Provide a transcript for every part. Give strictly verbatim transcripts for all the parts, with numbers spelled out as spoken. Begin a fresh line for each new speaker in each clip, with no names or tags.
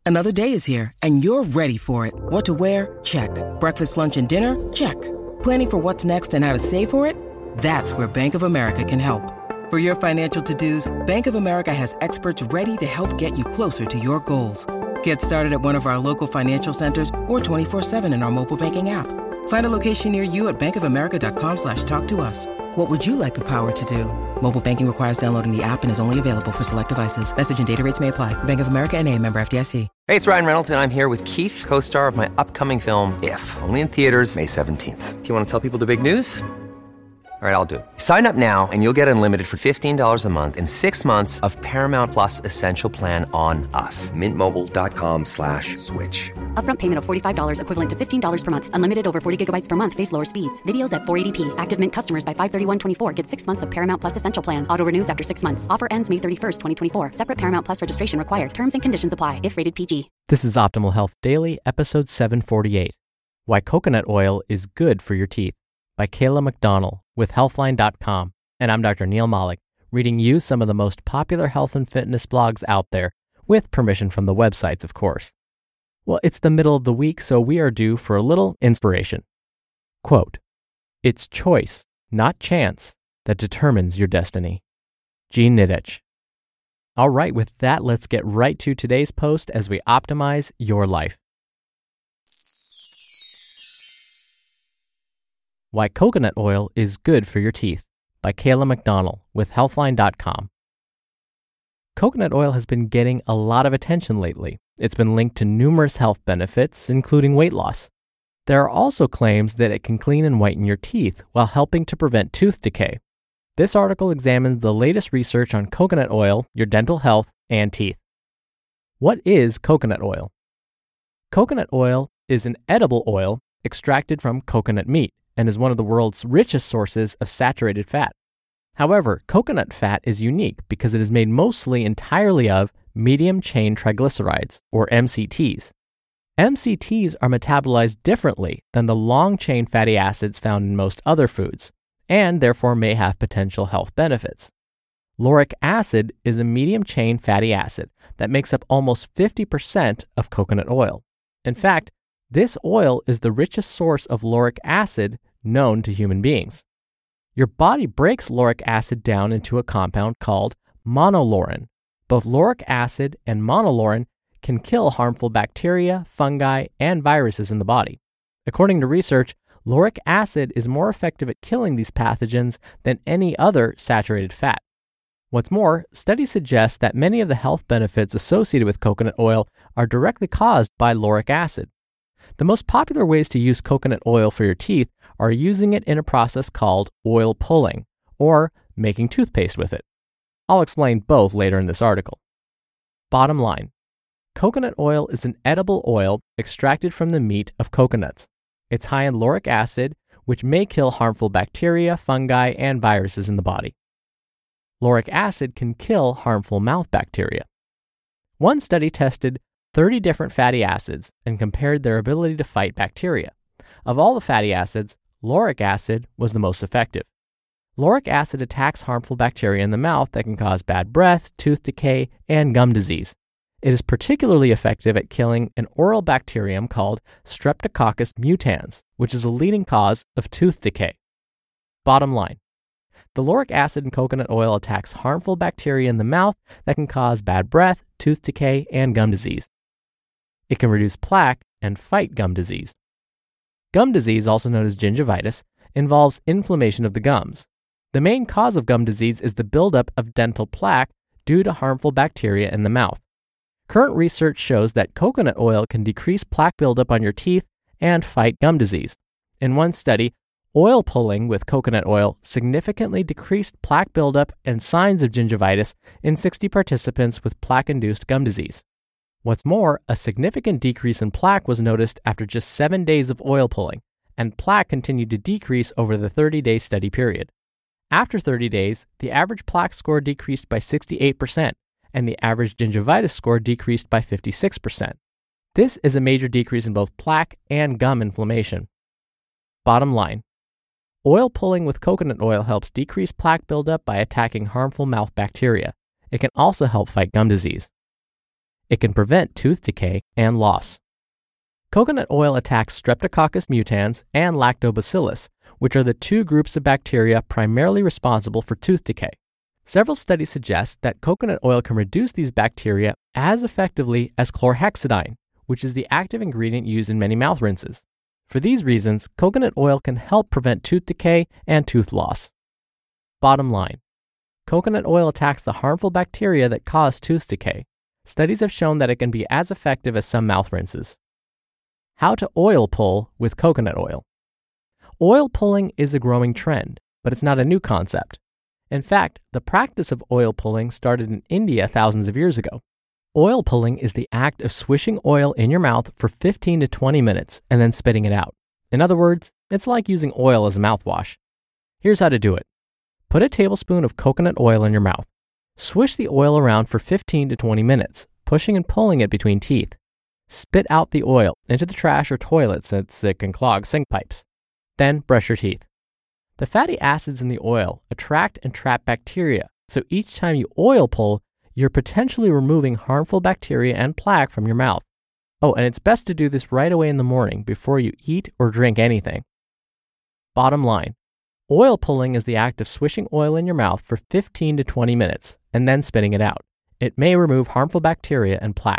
Another day is here, and you're ready for it. What to wear? Check. Breakfast, lunch, and dinner? Check. Planning for what's next and how to save for it? That's where Bank of America can help. For your financial to-dos, Bank of America has experts ready to help get you closer to your goals. Get started at one of our local financial centers or twenty-four seven in our mobile banking app. Find a location near you at bankofamerica.com slash talk to us. What would you like the power to do? Mobile banking requires downloading the app and is only available for select devices. Message and data rates may apply. Bank of America N A, member F D I C.
Hey, it's Ryan Reynolds, and I'm here with Keith, co-star of my upcoming film, If, only in theaters May seventeenth. Do you want to tell people the big news? All right, I'll do it. Sign up now and you'll get unlimited for fifteen dollars a month and six months of Paramount Plus Essential Plan on us. Mint Mobile dot com slash switch.
Upfront payment of forty-five dollars equivalent to fifteen dollars per month. Unlimited over forty gigabytes per month. Face lower speeds. Videos at four eighty p. Active Mint customers by five thirty-one twenty-four get six months of Paramount Plus Essential Plan. Auto renews after six months. Offer ends May thirty-first, twenty twenty-four. Separate Paramount Plus registration required. Terms and conditions apply if rated P G.
This is Optimal Health Daily, episode seven forty-eight. Why Coconut Oil is Good for Your Teeth, by Kayla McDonnell with Healthline dot com. And I'm Doctor Neil Malik, reading you some of the most popular health and fitness blogs out there, with permission from the websites, of course. Well, it's the middle of the week, so we are due for a little inspiration. Quote, "It's choice, not chance, that determines your destiny." Gene Nidetch. All right, with that, let's get right to today's post as we optimize your life. Why Coconut Oil is Good for Your Teeth, by Kayla McDonnell with Healthline dot com. Coconut oil has been getting a lot of attention lately. It's been linked to numerous health benefits, including weight loss. There are also claims that it can clean and whiten your teeth while helping to prevent tooth decay. This article examines the latest research on coconut oil, your dental health, and teeth. What is coconut oil? Coconut oil is an edible oil extracted from coconut meat and is one of the world's richest sources of saturated fat. However, coconut fat is unique because it is made mostly entirely of medium-chain triglycerides, or M C Ts. M C Ts are metabolized differently than the long-chain fatty acids found in most other foods, and therefore may have potential health benefits. Lauric acid is a medium-chain fatty acid that makes up almost fifty percent of coconut oil. In fact, this oil is the richest source of lauric acid known to human beings. Your body breaks lauric acid down into a compound called monolaurin. Both lauric acid and monolaurin can kill harmful bacteria, fungi, and viruses in the body. According to research, lauric acid is more effective at killing these pathogens than any other saturated fat. What's more, studies suggest that many of the health benefits associated with coconut oil are directly caused by lauric acid. The most popular ways to use coconut oil for your teeth are using it in a process called oil pulling, or making toothpaste with it. I'll explain both later in this article. Bottom line, coconut oil is an edible oil extracted from the meat of coconuts. It's high in lauric acid, which may kill harmful bacteria, fungi, and viruses in the body. Lauric acid can kill harmful mouth bacteria. One study tested thirty different fatty acids and compared their ability to fight bacteria. Of all the fatty acids, lauric acid was the most effective. Lauric acid attacks harmful bacteria in the mouth that can cause bad breath, tooth decay, and gum disease. It is particularly effective at killing an oral bacterium called Streptococcus mutans, which is a leading cause of tooth decay. Bottom line, the lauric acid in coconut oil attacks harmful bacteria in the mouth that can cause bad breath, tooth decay, and gum disease. It can reduce plaque and fight gum disease. Gum disease, also known as gingivitis, involves inflammation of the gums. The main cause of gum disease is the buildup of dental plaque due to harmful bacteria in the mouth. Current research shows that coconut oil can decrease plaque buildup on your teeth and fight gum disease. In one study, oil pulling with coconut oil significantly decreased plaque buildup and signs of gingivitis in sixty participants with plaque-induced gum disease. What's more, a significant decrease in plaque was noticed after just seven days of oil pulling, and plaque continued to decrease over the thirty-day study period. After thirty days, the average plaque score decreased by sixty-eight percent, and the average gingivitis score decreased by fifty-six percent. This is a major decrease in both plaque and gum inflammation. Bottom line, oil pulling with coconut oil helps decrease plaque buildup by attacking harmful mouth bacteria. It can also help fight gum disease. It can prevent tooth decay and loss. Coconut oil attacks Streptococcus mutans and Lactobacillus, which are the two groups of bacteria primarily responsible for tooth decay. Several studies suggest that coconut oil can reduce these bacteria as effectively as chlorhexidine, which is the active ingredient used in many mouth rinses. For these reasons, coconut oil can help prevent tooth decay and tooth loss. Bottom line, coconut oil attacks the harmful bacteria that cause tooth decay. Studies have shown that it can be as effective as some mouth rinses. How to oil pull with coconut oil. Oil pulling is a growing trend, but it's not a new concept. In fact, the practice of oil pulling started in India thousands of years ago. Oil pulling is the act of swishing oil in your mouth for fifteen to twenty minutes and then spitting it out. In other words, it's like using oil as a mouthwash. Here's how to do it. Put a tablespoon of coconut oil in your mouth. Swish the oil around for fifteen to twenty minutes, pushing and pulling it between teeth. Spit out the oil into the trash or toilet since it can clog sink pipes. Then brush your teeth. The fatty acids in the oil attract and trap bacteria, so each time you oil pull, you're potentially removing harmful bacteria and plaque from your mouth. Oh, and it's best to do this right away in the morning before you eat or drink anything. Bottom line, oil pulling is the act of swishing oil in your mouth for fifteen to twenty minutes and then spitting it out. It may remove harmful bacteria and plaque.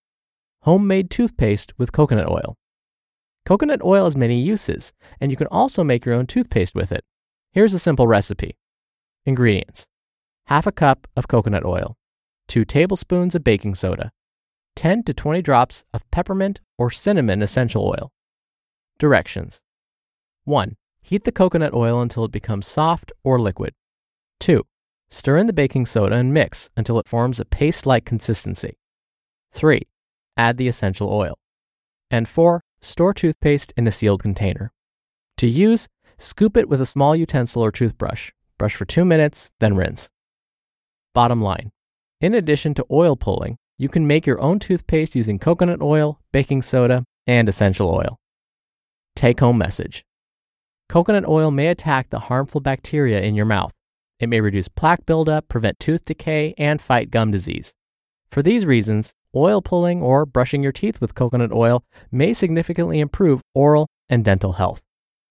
Homemade toothpaste with coconut oil. Coconut oil has many uses, and you can also make your own toothpaste with it. Here's a simple recipe. Ingredients: half a cup of coconut oil, two tablespoons of baking soda, ten to twenty drops of peppermint or cinnamon essential oil. Directions: one. Heat the coconut oil until it becomes soft or liquid. two. Stir in the baking soda and mix until it forms a paste-like consistency. three. Add the essential oil. And four. Store toothpaste in a sealed container. To use, scoop it with a small utensil or toothbrush. Brush for two minutes, then rinse. Bottom line, in addition to oil pulling, you can make your own toothpaste using coconut oil, baking soda, and essential oil. Take-home message. Coconut oil may attack the harmful bacteria in your mouth. It may reduce plaque buildup, prevent tooth decay, and fight gum disease. For these reasons, oil pulling or brushing your teeth with coconut oil may significantly improve oral and dental health.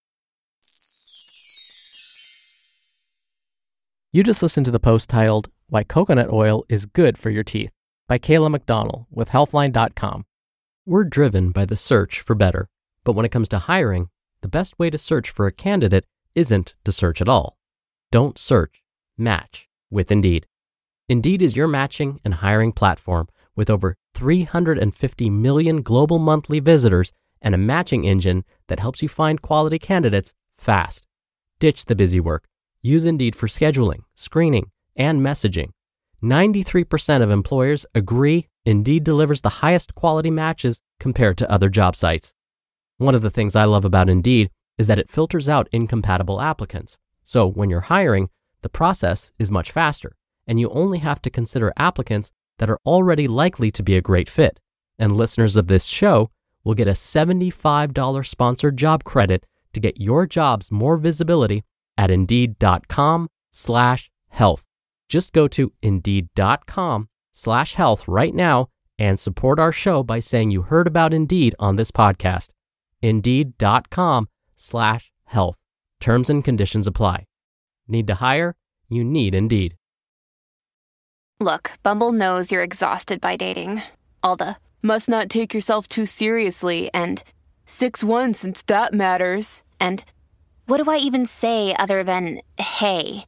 You just listened to the post titled, Why Coconut Oil is Good for Your Teeth by Kayla McDonald with Healthline dot com. We're driven by the search for better, but when it comes to hiring, the best way to search for a candidate isn't to search at all. Don't search, match with Indeed. Indeed is your matching and hiring platform with over three hundred fifty million global monthly visitors and a matching engine that helps you find quality candidates fast. Ditch the busy work. Use Indeed for scheduling, screening, and messaging. ninety-three percent of employers agree Indeed delivers the highest quality matches compared to other job sites. One of the things I love about Indeed is that it filters out incompatible applicants. So when you're hiring, the process is much faster, and you only have to consider applicants that are already likely to be a great fit. And listeners of this show will get a seventy-five dollars sponsored job credit to get your jobs more visibility at Indeed.com slash health. Just go to Indeed.com slash health right now and support our show by saying you heard about Indeed on this podcast. Indeed.com slash health. Terms and conditions apply. Need to hire? You need Indeed.
Look, Bumble knows you're exhausted by dating. All the, must not take yourself too seriously, and six one since that matters, and what do I even say other than, hey?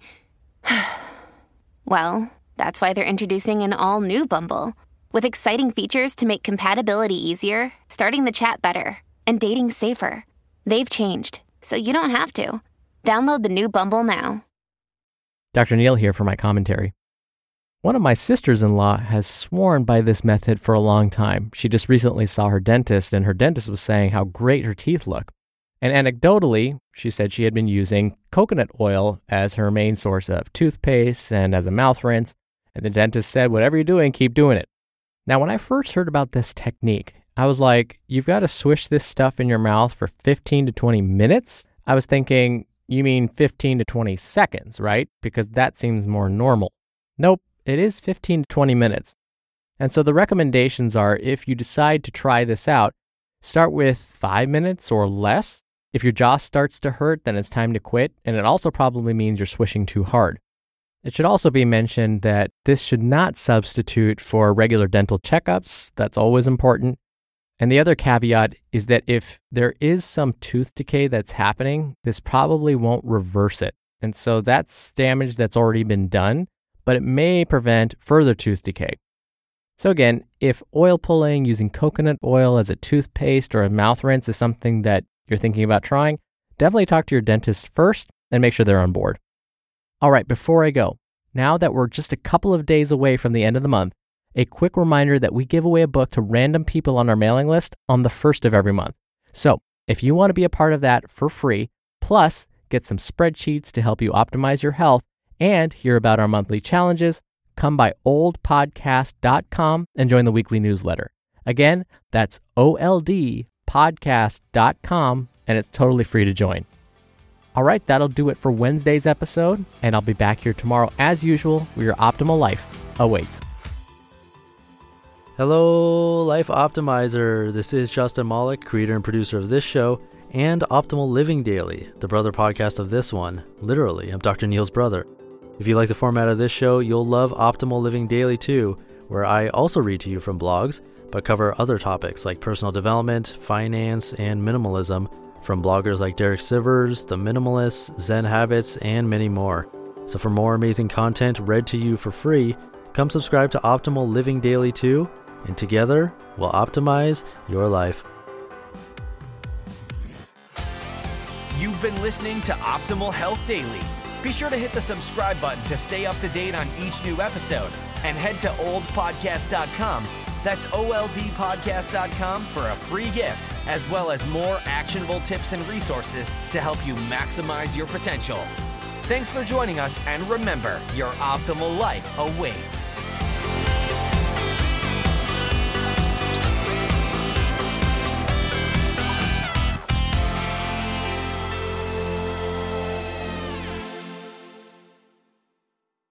Well, that's why they're introducing an all-new Bumble, with exciting features to make compatibility easier, starting the chat better, and dating safer. They've changed, so you don't have to. Download the new Bumble now.
Doctor Neil here for my commentary. One of my sisters-in-law has sworn by this method for a long time. She just recently saw her dentist, and her dentist was saying how great her teeth look. And anecdotally, she said she had been using coconut oil as her main source of toothpaste and as a mouth rinse, and the dentist said, whatever you're doing, keep doing it. Now, when I first heard about this technique, I was like, you've got to swish this stuff in your mouth for fifteen to twenty minutes? I was thinking, you mean fifteen to twenty seconds, right? Because that seems more normal. Nope. It is fifteen to twenty minutes. And so the recommendations are, if you decide to try this out, start with five minutes or less. If your jaw starts to hurt, then it's time to quit, and it also probably means you're swishing too hard. It should also be mentioned that this should not substitute for regular dental checkups. That's always important. And the other caveat is that if there is some tooth decay that's happening, this probably won't reverse it. And so that's damage that's already been done, but it may prevent further tooth decay. So again, if oil pulling using coconut oil as a toothpaste or a mouth rinse is something that you're thinking about trying, definitely talk to your dentist first and make sure they're on board. All right, before I go, now that we're just a couple of days away from the end of the month, a quick reminder that we give away a book to random people on our mailing list on the first of every month. So if you want to be a part of that for free, plus get some spreadsheets to help you optimize your health and hear about our monthly challenges, come by old podcast dot com and join the weekly newsletter. Again, that's O L D podcast dot com, and it's totally free to join. All right, that'll do it for Wednesday's episode, and I'll be back here tomorrow as usual where your optimal life awaits.
Hello, Life Optimizer. This is Justin Malik, creator and producer of this show and Optimal Living Daily, the brother podcast of this one. Literally, I'm Doctor Neil's brother. If you like the format of this show, you'll love Optimal Living Daily too, where I also read to you from blogs, but cover other topics like personal development, finance, and minimalism from bloggers like Derek Sivers, The Minimalists, Zen Habits, and many more. So for more amazing content read to you for free, come subscribe to Optimal Living Daily too, and together we'll optimize your life.
You've been listening to Optimal Health Daily. Be sure to hit the subscribe button to stay up to date on each new episode, and head to old podcast dot com. That's O L D podcast dot com for a free gift, as well as more actionable tips and resources to help you maximize your potential. Thanks for joining us, and remember, your optimal life awaits.